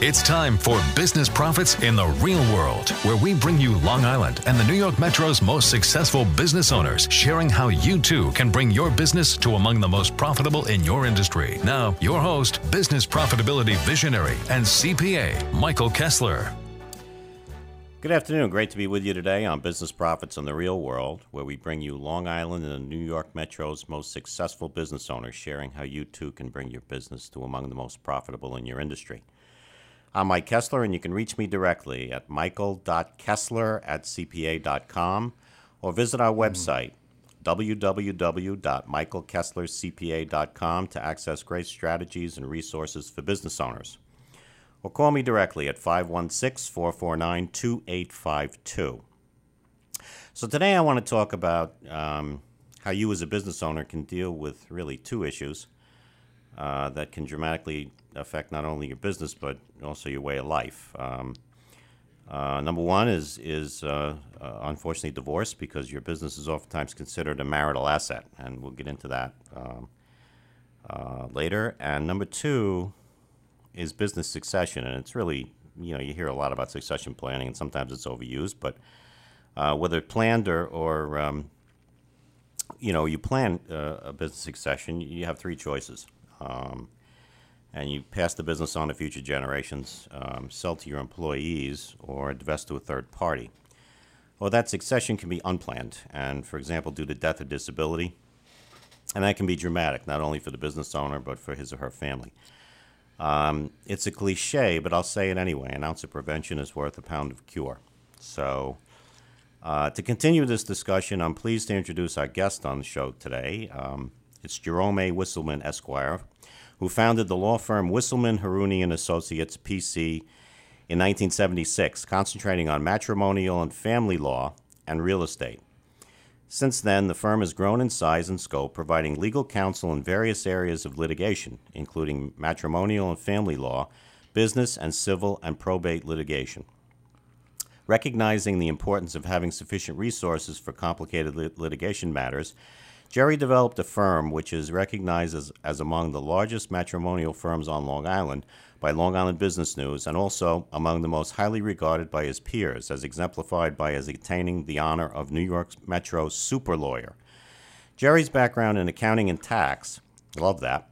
It's time for Business Profits in the Real World, where we bring you Long Island and the New York Metro's most successful business owners, sharing how you too can bring your business to among the most profitable in your industry. Now, your host, business profitability visionary and CPA, Michael Kessler. Good afternoon. Great to be with you today on Business Profits in the Real World, where we bring you Long Island and the New York Metro's most successful business owners, sharing how you too can bring your business to among the most profitable in your industry. I'm Mike Kessler, and you can reach me directly at michael.kessler@cpa.com or visit our website, www.michaelkesslercpa.com, to access great strategies and resources for business owners. Or call me directly at 516-449-2852. So today I want to talk about how you as a business owner can deal with really two issues that can dramatically affect not only your business but also your way of life. Number one is unfortunately divorce, because your business is oftentimes considered a marital asset, and we'll get into that later. And number two is business succession, and it's really, you hear a lot about succession planning, and sometimes it's overused, but whether planned or you plan a business succession, you have three choices. And you pass the business on to future generations, sell to your employees, or divest to a third party. Well, that succession can be unplanned, and, for example, due to death or disability, and that can be dramatic, not only for the business owner, but for his or her family. It's a cliche, but I'll say it anyway. An ounce of prevention is worth a pound of cure. So, to continue this discussion, I'm pleased to introduce our guest on the show today. It's Jerome A. Wisselman, Esquire, who founded the law firm Wisselman, Haruni & Associates, P.C., in 1976, concentrating on matrimonial and family law and real estate. Since then, the firm has grown in size and scope, providing legal counsel in various areas of litigation, including matrimonial and family law, business and civil and probate litigation. Recognizing the importance of having sufficient resources for complicated litigation matters, Jerry developed a firm which is recognized as among the largest matrimonial firms on Long Island by Long Island Business News, and also among the most highly regarded by his peers, as exemplified by his attaining the honor of New York Metro's super lawyer. Jerry's background in accounting and tax, love that,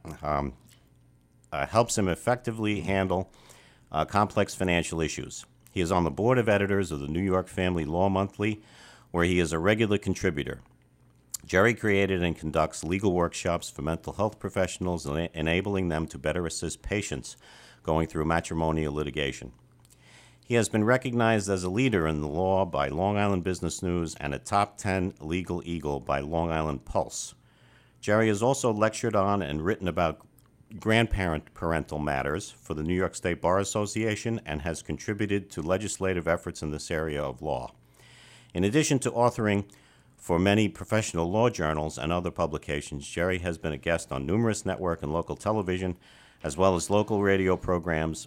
helps him effectively handle complex financial issues. He is on the board of editors of the New York Family Law Monthly, where he is a regular contributor. Jerry created and conducts legal workshops for mental health professionals, enabling them to better assist patients going through matrimonial litigation. He has been recognized as a leader in the law by Long Island Business News and a top 10 legal eagle by Long Island Pulse. Jerry has also lectured on and written about parental matters for the New York State Bar Association, and has contributed to legislative efforts in this area of law. In addition to authoring for many professional law journals and other publications, Jerry has been a guest on numerous network and local television, as well as radio programs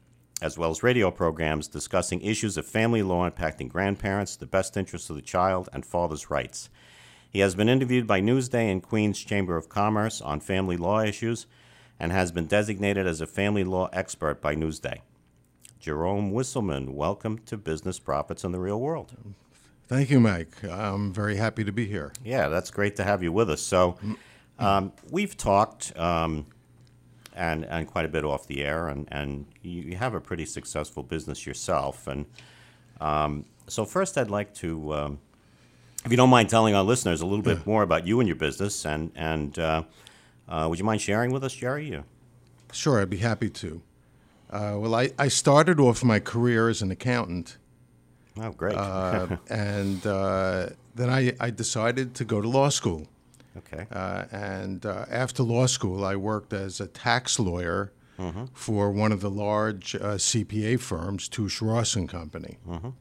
discussing issues of family law impacting grandparents, the best interests of the child, and father's rights. He has been interviewed by Newsday and Queens Chamber of Commerce on family law issues, and has been designated as a family law expert by Newsday. Jerome Wisselman, welcome to Business Profits in the Real World. Thank you, Mike. I'm very happy to be here. Yeah, that's great to have you with us. So we've talked and quite a bit off the air, and you have a pretty successful business yourself. And so first I'd like to, if you don't mind telling our listeners a little bit more about you and your business, and would you mind sharing with us, Jerry? Sure, I'd be happy to. Well, I started off my career as an accountant. Oh, great. And then I decided to go to law school. Okay. And after law school, I worked as a tax lawyer for one of the large CPA firms, Touche Ross & Company.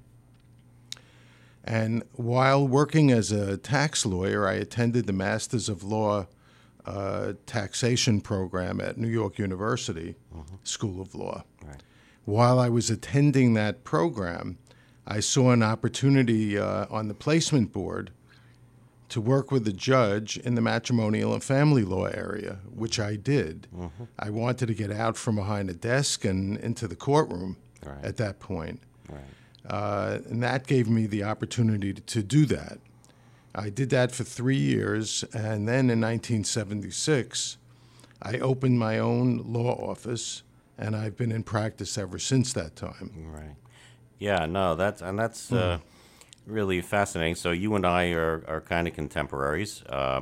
And while working as a tax lawyer, I attended the Masters of Law taxation program at New York University School of Law. Right. While I was attending that program, I saw an opportunity on the placement board to work with the judge in the matrimonial and family law area, which I did. I wanted to get out from behind a desk and into the courtroom at that point. And that gave me the opportunity to do that. I did that for 3 years, and then in 1976, I opened my own law office, and I've been in practice ever since that time. Right. Yeah, no, that's really fascinating. So you and I are kind of contemporaries.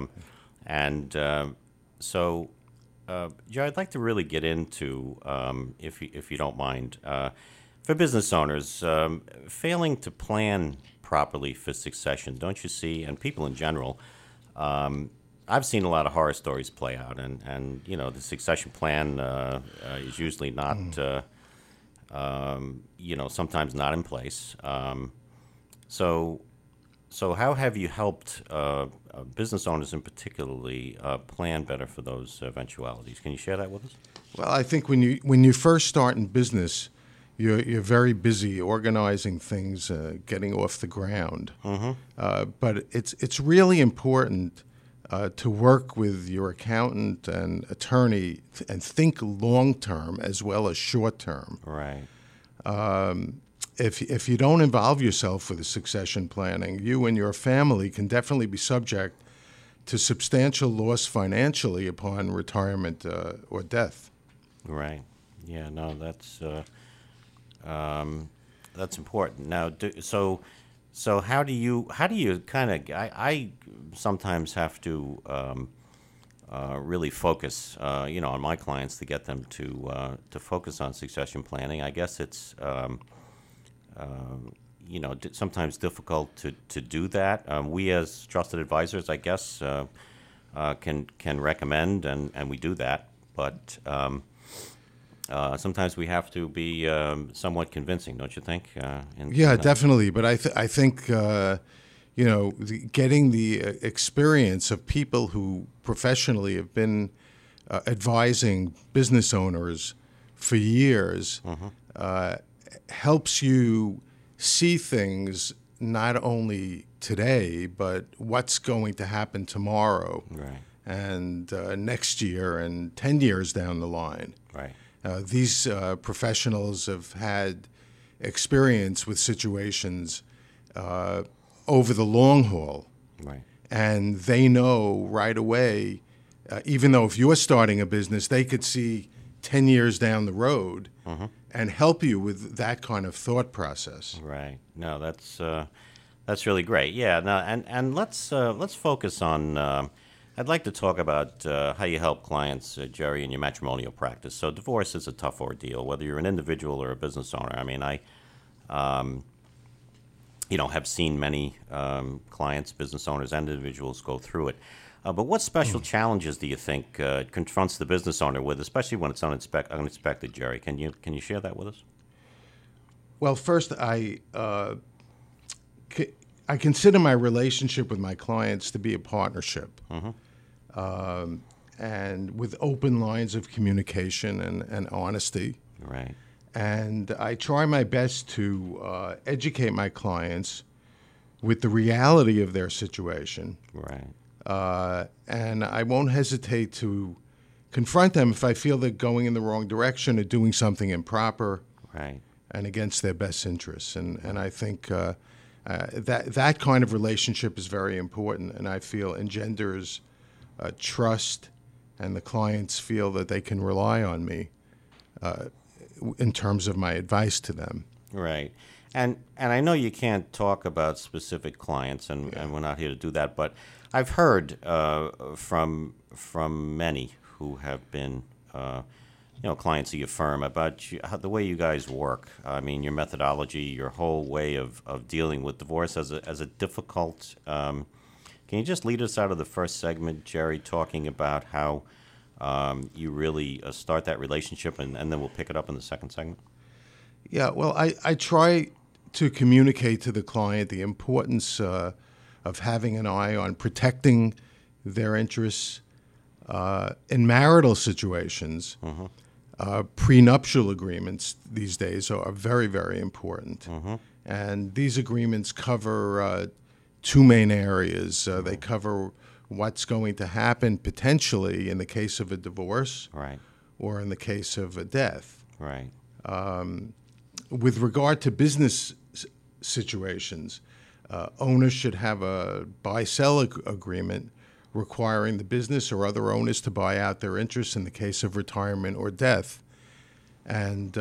So, Joe, I'd like to really get into, if you don't mind, for business owners, failing to plan properly for succession, don't you see, and people in general, I've seen a lot of horror stories play out, and the succession plan is usually not, sometimes not in place. So how have you helped business owners in particularly plan better for those eventualities? Can you share that with us? Well, I think when you first start in business, you're very busy organizing things, getting off the ground. But it's really important to work with your accountant and attorney and think long term as well as short term. Right. If you don't involve yourself with the succession planning, you and your family can definitely be subject to substantial loss financially upon retirement or death. Right. Yeah. No, that's important. Now, so how do you kind of? I sometimes have to really focus, on my clients to get them to focus on succession planning. I guess it's sometimes difficult to do that. We as trusted advisors, I guess, can recommend, and we do that. But sometimes we have to be somewhat convincing, don't you think? Yeah, definitely. But I think getting the experience of people who professionally have been advising business owners for years helps you see things not only today, but what's going to happen tomorrow, and next year, and 10 years down the line. Right. These professionals have had experience with situations over the long haul, and they know right away, even though if you're starting a business, they could see 10 years down the road and help you with that kind of thought process. Right. No, that's really great. Yeah. No, and let's focus on. I'd like to talk about how you help clients, Jerry, in your matrimonial practice. So divorce is a tough ordeal, whether you're an individual or a business owner. I mean, I have seen many clients, business owners, and individuals go through it. But what special challenges do you think confronts the business owner with, especially when it's unexpected, Jerry? Can you share that with us? Well, first, I consider my relationship with my clients to be a partnership, and with open lines of communication and honesty. Right. And I try my best to educate my clients with the reality of their situation. Right. And I won't hesitate to confront them if I feel they're going in the wrong direction or doing something improper and against their best interests. And I think that kind of relationship is very important, and I feel engenders trust, and the clients feel that they can rely on me in terms of my advice to them. Right. And I know you can't talk about specific clients, and we're not here to do that, but I've heard from many who have been clients of your firm about the way you guys work. I mean, your methodology, your whole way of dealing with divorce as a difficult. Can you just lead us out of the first segment, Jerry, talking about how you really start that relationship, and then we'll pick it up in the second segment? Yeah, well, I try to communicate to the client the importance of having an eye on protecting their interests in marital situations. Prenuptial agreements these days are very, very important. And these agreements cover two main areas. They cover what's going to happen potentially in the case of a divorce, Right. or in the case of a death. Right. With regard to business situations, owners should have a buy-sell agreement requiring the business or other owners to buy out their interests in the case of retirement or death. And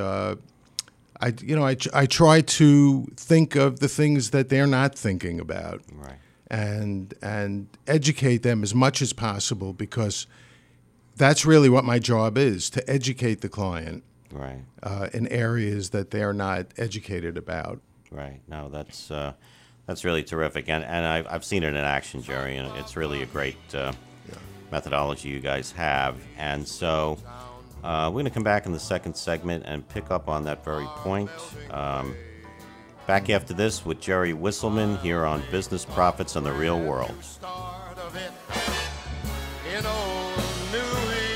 I try to think of the things that they're not thinking about, Right. and educate them as much as possible, because that's really what my job is, to educate the client Right. in areas that they're not educated about. Right. No, that's really terrific, and I've seen it in action, Jerry, and it's really a great methodology you guys have. And so we're going to come back in the second segment and pick up on that very point. Back after this with Jerry Wisselman here on Business Profits in the Real World. Start of it in old New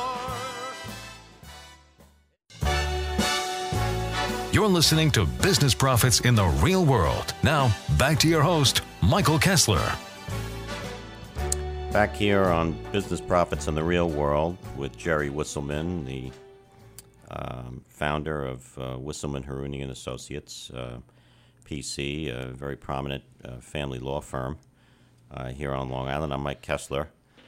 York. You're listening to Business Profits in the Real World. Now, back to your host, Michael Kessler. Back here on Business Profits in the Real World with Jerry Wisselman, the founder of Wisselman, Haruni and Associates, PC, a very prominent family law firm here on Long Island. I'm Mike Kessler.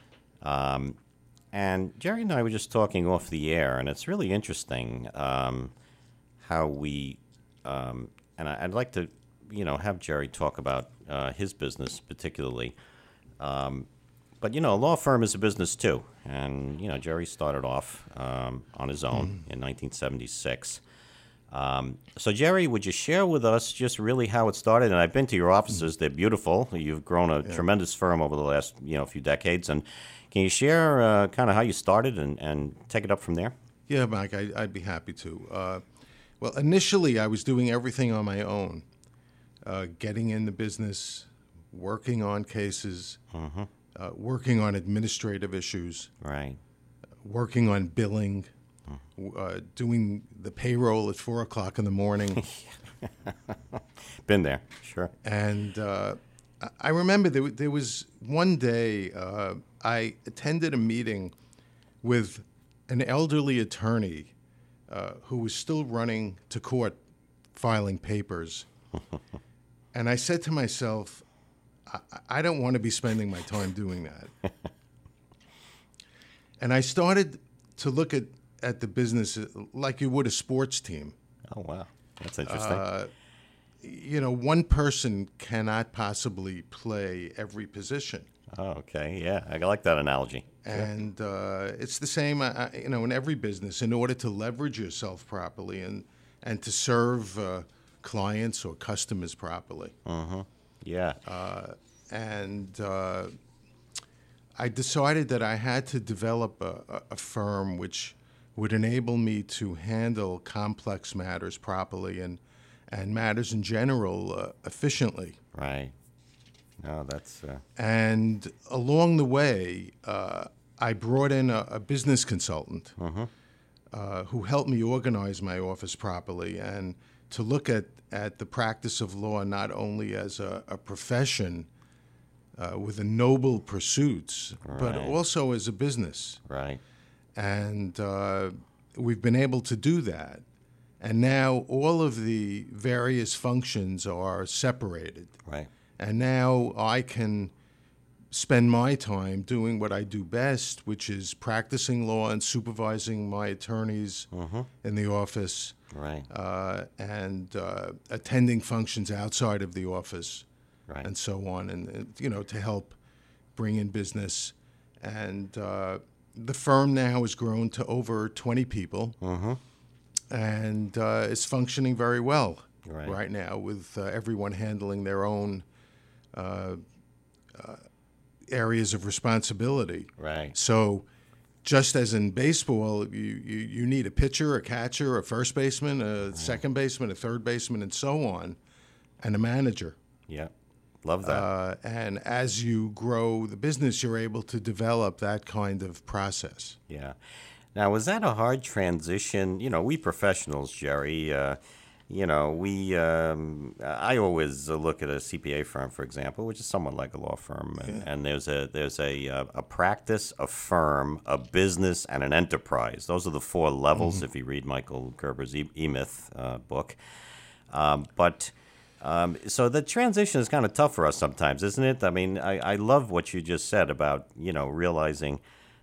And Jerry and I were just talking off the air, and it's really interesting how we, and I'd like to, have Jerry talk about his business particularly. But, a law firm is a business too. And, Jerry started off on his own in 1976. So, Jerry, would you share with us just really how it started? And I've been to your offices. They're beautiful. You've grown a tremendous firm over the last, few decades. And can you share kind of how you started and take it up from there? Yeah, Mike, I'd be happy to. Well, initially, I was doing everything on my own, getting in the business, working on cases, working on administrative issues, Right. working on billing, doing the payroll at 4 o'clock in the morning. Been there, sure. And I remember there was one day I attended a meeting with an elderly attorney who was still running to court filing papers. And I said to myself, I don't want to be spending my time doing that. And I started to look at the business like you would a sports team. Oh, wow. That's interesting. One person cannot possibly play every position. Oh, okay. Yeah, I like that analogy. And it's the same, in every business. In order to leverage yourself properly and to serve clients or customers properly. Yeah. And I decided that I had to develop a firm which would enable me to handle complex matters properly and matters in general efficiently. Right. No, that's... And along the way, I brought in a business consultant who helped me organize my office properly and to look at the practice of law not only as a profession with a noble pursuits, but also as a business. Right. And we've been able to do that. And now all of the various functions are separated. Right. And now I can spend my time doing what I do best, which is practicing law and supervising my attorneys in the office, Right. And attending functions outside of the office, Right. and so on, and to help bring in business. And the firm now has grown to over 20 people, and is functioning very well right now, with everyone handling their own areas of responsibility. Right. So just as in baseball, you need a pitcher, a catcher, a first baseman, a second baseman, a third baseman, and so on, and a manager. Yeah. Love that. And as you grow the business, you're able to develop that kind of process. Yeah. Now, was that a hard transition? We professionals, Jerry, I always look at a CPA firm, for example, which is somewhat like a law firm, and there's a practice, a firm, a business, and an enterprise. Those are the four levels if you read Michael Gerber's E-Myth book. So the transition is kind of tough for us sometimes, isn't it? I mean, I love what you just said about, realizing,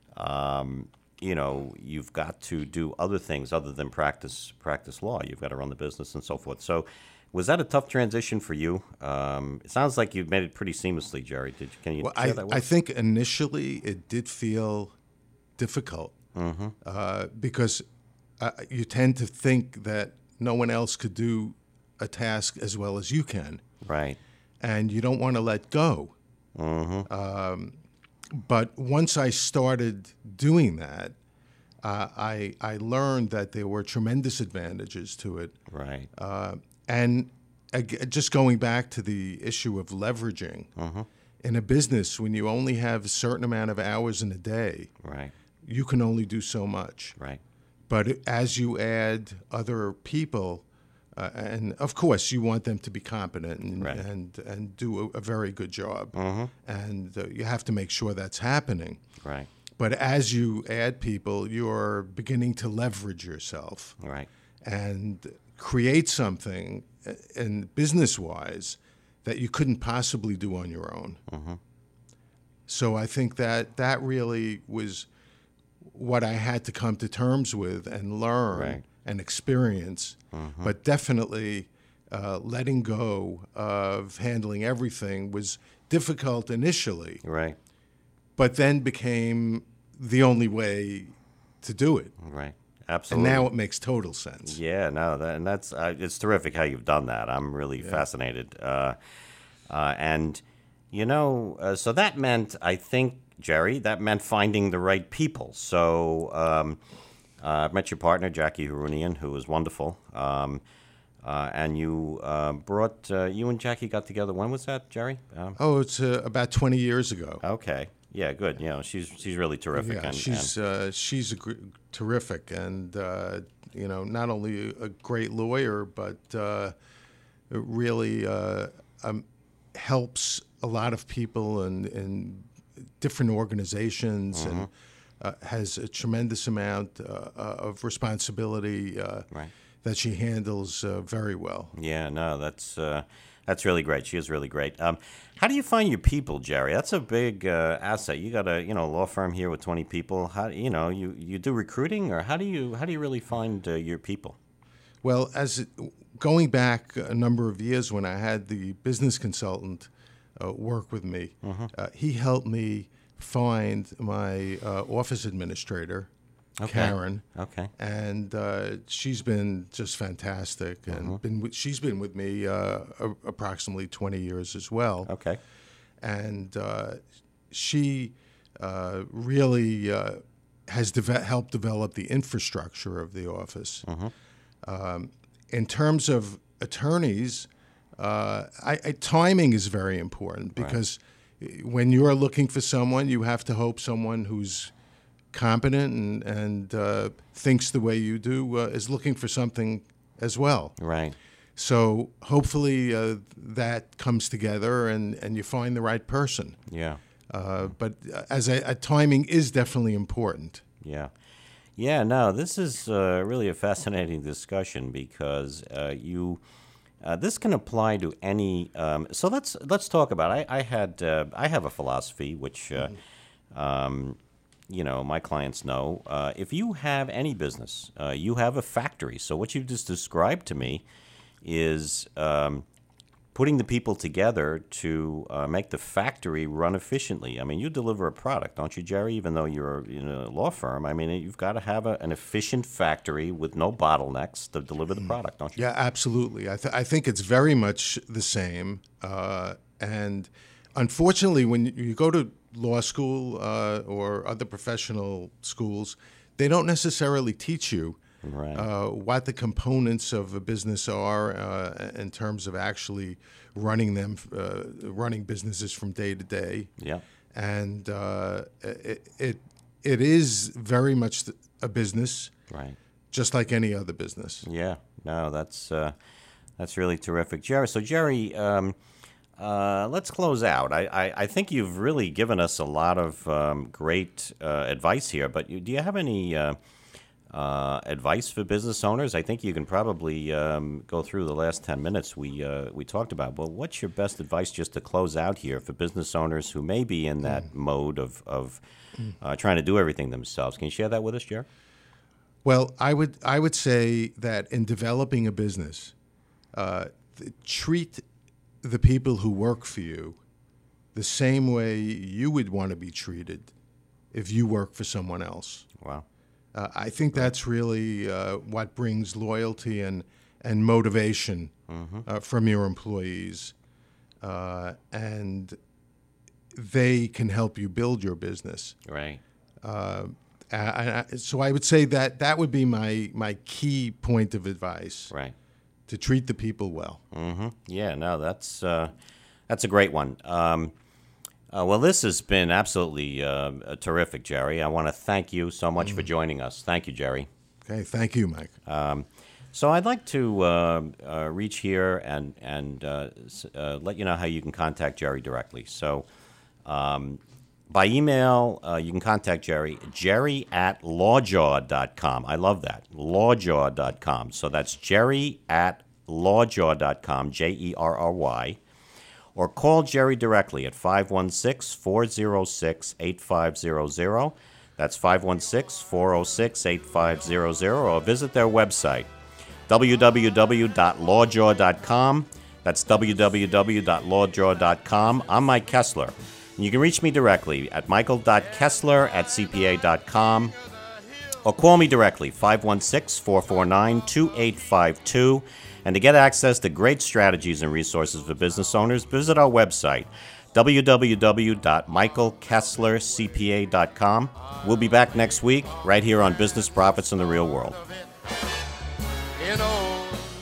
you've got to do other things other than practice law. You've got to run the business and so forth. So was that a tough transition for you? It sounds like you've made it pretty seamlessly, Jerry. Can you share that with us? I think initially it did feel difficult because you tend to think that no one else could do a task as well as you can. Right. And you don't want to let go. But once I started doing that, I learned that there were tremendous advantages to it. Right. And just going back to the issue of leveraging, in a business, when you only have a certain amount of hours in a day, right, you can only do so much. Right. But as you add other people, and of course you want them to be competent and do a very good job, and you have to make sure that's happening. Right. But as you add people, you're beginning to leverage yourself, right, and create something, and business-wise, that you couldn't possibly do on your own. So I think that really was what I had to come to terms with and learn and experience, but definitely letting go of handling everything was difficult initially, right, but then became the only way to do it. Right, absolutely. And now it makes total sense. Yeah, no, that's it's terrific how you've done that. I'm really fascinated. And, so that meant, I think, Jerry, that meant finding the right people. So I met your partner, Jackie Harunian, who was wonderful. And you you and Jackie got together. When was that, Jerry? It's about 20 years ago. Okay. Yeah, good. She's really terrific. Yeah, she's terrific, and not only a great lawyer, but really helps a lot of people in different organizations, and has a tremendous amount of responsibility that she handles very well. Yeah, no, that's really great. She is really great. How do you find your people, Jerry? That's a big asset. You got a law firm here with 20 people. How you do recruiting, or how do you really find your people? Well, going back a number of years when I had the business consultant work with me, he helped me find my office administrator, Karen. Okay. And she's been just fantastic, and she's been with me approximately 20 years as well. Okay. And she really has helped develop the infrastructure of the office. In terms of attorneys, timing is very important, because when you're looking for someone, you have to hope someone who's competent and thinks the way you do is looking for something as well. Right. So hopefully that comes together and you find the right person. Yeah. But timing is definitely important. Yeah. Yeah, no, this is really a fascinating discussion, because this can apply to any. So let's talk about it. I have a philosophy which my clients know. If you have any business, you have a factory. So what you just described to me is putting the people together to make the factory run efficiently. I mean, you deliver a product, don't you, Jerry? Even though you're in a law firm, I mean, you've got to have an efficient factory with no bottlenecks to deliver the product, don't you? Yeah, absolutely. I think it's very much the same. And unfortunately, when you go to law school or other professional schools, they don't necessarily teach you what the components of a business are in terms of actually running them, running businesses from day to day. Yeah. And it is very much a business. Right. just like any other business. Yeah, no, that's really terrific, Jerry. So, Jerry, let's close out. I think you've really given us a lot of great advice here. But do you have any advice for business owners? I think you can probably go through the last 10 minutes we talked about. But what's your best advice just to close out here for business owners who may be in that mode of trying to do everything themselves? Can you share that with us, Jerry? Well, I would say that in developing a business, treat the people who work for you the same way you would want to be treated if you work for someone else. Wow. I think that's really what brings loyalty and motivation from your employees, and they can help you build your business. Right. So I would say that would be my key point of advice. Right. To treat the people well. Mm-hmm. Yeah, no, that's a great one. Well, this has been absolutely terrific, Jerry. I want to thank you so much for joining us. Thank you, Jerry. Okay, thank you, Mike. So I'd like to reach here and let you know how you can contact Jerry directly. So by email, you can contact Jerry@lawjaw.com. I love that, lawjaw.com. So that's Jerry@lawjaw.com, Jerry. Or call Jerry directly at 516-406-8500. That's 516-406-8500. Or visit their website, www.lawjaw.com. That's www.lawjaw.com. I'm Mike Kessler. And you can reach me directly at michael.kessler@cpa.com. Or call me directly, 516-449-2852. And to get access to great strategies and resources for business owners, visit our website, www.michaelkesslercpa.com. We'll be back next week right here on Business Profits in the Real World. You know